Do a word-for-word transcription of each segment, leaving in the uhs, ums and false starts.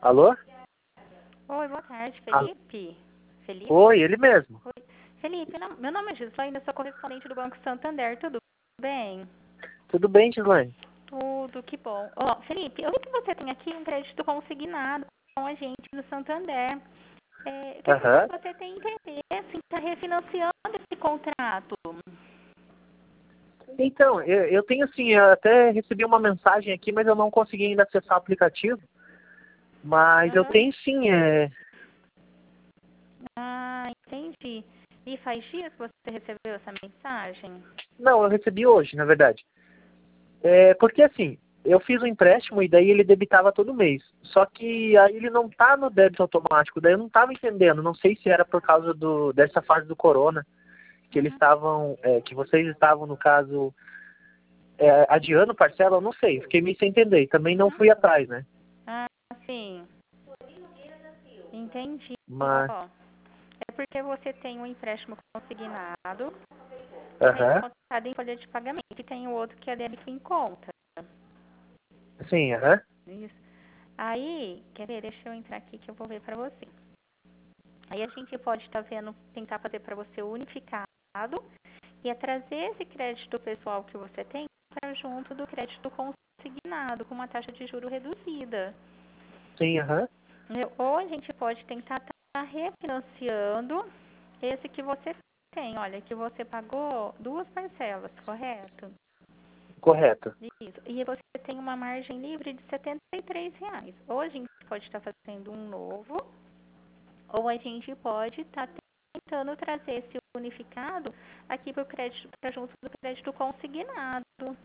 Alô? Oi, boa tarde, Alô? Felipe. Felipe? Oi, ele mesmo. Oi. Felipe, não- meu nome é Gislaine, eu sou correspondente do Banco Santander, tudo bem? Tudo bem, Gislaine? Tudo, que bom. Ó, Felipe, eu vi que você tem aqui um crédito consignado com a gente no Santander. É, eu queria saber Aham. se você tem interesse em estar refinanciando esse contrato. Então, eu, eu tenho assim, eu até recebi uma mensagem aqui, mas eu não consegui ainda acessar o aplicativo. Mas eu Aham. tenho sim, é... Ah, entendi. E faz dias que você recebeu essa mensagem? Não, eu recebi hoje, na verdade. É, porque assim, eu fiz um empréstimo e daí ele debitava todo mês. Só que aí ele não tá no débito automático, daí eu não estava entendendo. Não sei se era por causa do, dessa fase do corona, que eles Uhum. estavam, é, que vocês estavam, no caso, é, adiando parcela, eu não sei. Fiquei meio sem entender. E também não Uhum. fui atrás, né? Ah, sim. Entendi. Mas, Ó, é porque você tem um empréstimo consignado que está aham, descontado em folha de pagamento e tem o outro que é débito em conta. sim, aham, Isso. Aí, quer ver? Deixa eu entrar aqui que eu vou ver para você. Aí a gente pode estar vendo, tentar fazer para você o unificado e é trazer esse crédito pessoal que você tem para junto do crédito consignado com uma taxa de juro reduzida. sim, aham, Entendeu? Ou a gente pode tentar estar refinanciando esse que você tem. Olha, que você pagou duas parcelas, correto? correto. Isso. E você tem uma margem livre de setenta e três reais. Ou a gente pode estar fazendo um novo, ou a gente pode estar tentando trazer esse unificado aqui para o crédito, para junto do crédito consignado. O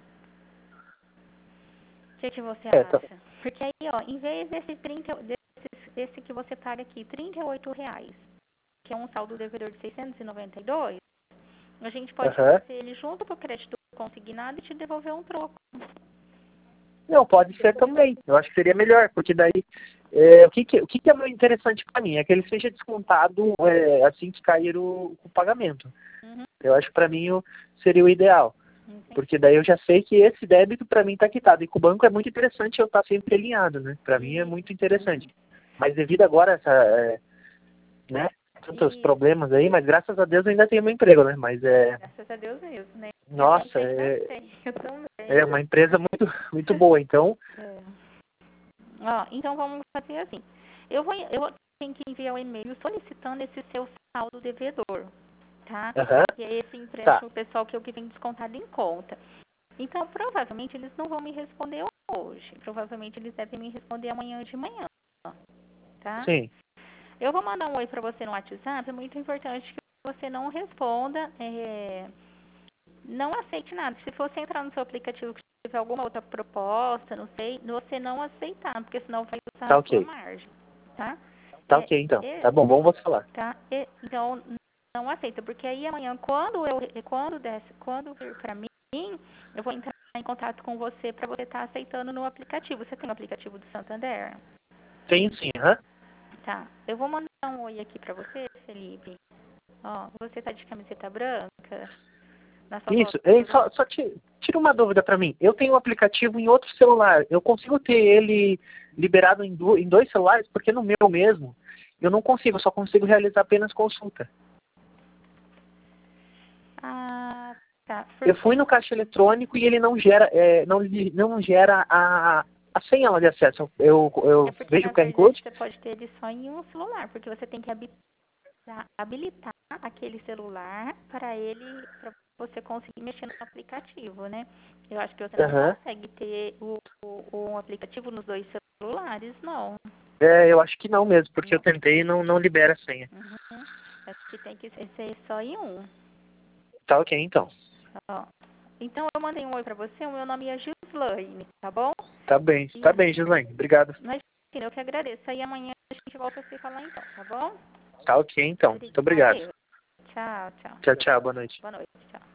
que, que você É, tá, acha? Porque aí, ó, em vez desse trinta, desse, esse que você paga aqui, trinta e oito reais, que é um saldo devedor de seiscentos e noventa e dois, a gente pode aham. trazer ele junto para o crédito consignado e te devolver um troco. Não, pode ser também. Eu acho que seria melhor, porque daí é, o, que, que, o que, que é muito interessante para mim é que ele seja descontado é, assim que cair o, o pagamento. Uhum. Eu acho que para mim o, seria o ideal, Entendi. porque daí eu já sei que esse débito para mim está quitado. E com o banco é muito interessante eu estar sempre alinhado, né? Para mim é E, muito interessante. Mas devido agora a essa, é, né, tantos e problemas aí, mas graças a Deus eu ainda tenho meu emprego, né? Mas é, graças a Deus mesmo, né? A gente nossa, ainda é, tem, eu também. é uma empresa muito, muito boa. Então, É. Ó, então vamos fazer assim. Eu vou, eu tenho que enviar um e-mail solicitando esse seu saldo devedor, tá? aham, Que é esse tá, empréstimo pessoal que eu que tenho descontado em conta. Então, provavelmente eles não vão me responder hoje. Provavelmente eles devem me responder amanhã de manhã, tá? sim, Eu vou mandar um oi para você no WhatsApp. É muito importante que você não responda, é, não aceite nada. Se você entrar no seu aplicativo que tiver alguma outra proposta, não sei, você não aceitar, porque senão vai usar tá a sua ok. margem, tá? Tá É, ok, então. é, Tá bom, bom você falar. tá? É, então não aceita, porque aí amanhã quando eu quando desce, quando vir para mim, eu vou entrar em contato com você para você estar aceitando no aplicativo. Você tem o aplicativo do Santander? Tenho sim, aham. Tá. Eu vou mandar um oi aqui para você, Felipe. Ó, você tá de camiseta branca? Na sua Isso. foto Ei, do... só só ti- tira uma dúvida pra mim. Eu tenho um aplicativo em outro celular. Eu consigo ter ele liberado em, du- em dois celulares? Porque no meu mesmo, eu não consigo. Eu só consigo realizar apenas consulta. Ah, tá. Eu Porque fui no caixa eletrônico e ele não gera, é, não, li- não gera a, a senha lá de acesso. Eu, é eu porque vejo na o Q R verdade Code. você pode ter ele só em um celular, porque você tem que habilitar, habilitar aquele celular para ele, para você conseguir mexer no aplicativo, né? Eu acho que você não Aham. consegue ter o, o, o aplicativo nos dois celulares, não. É, eu acho que não mesmo, porque eu Não. tentei e não, não libera a senha. Uhum. Acho que tem que ser ser só em um. Tá ok, então. Ó. Então eu mandei um oi para você, o meu nome é Gislaine, tá bom? Tá bem, E tá bem, Gislaine. Obrigado. mas eu que agradeço. Aí amanhã a gente volta a se falar então, tá bom? Tá ok, então. Muito obrigado. Adeus. Tchau, tchau. Tchau, tchau. Boa noite. Boa noite, tchau.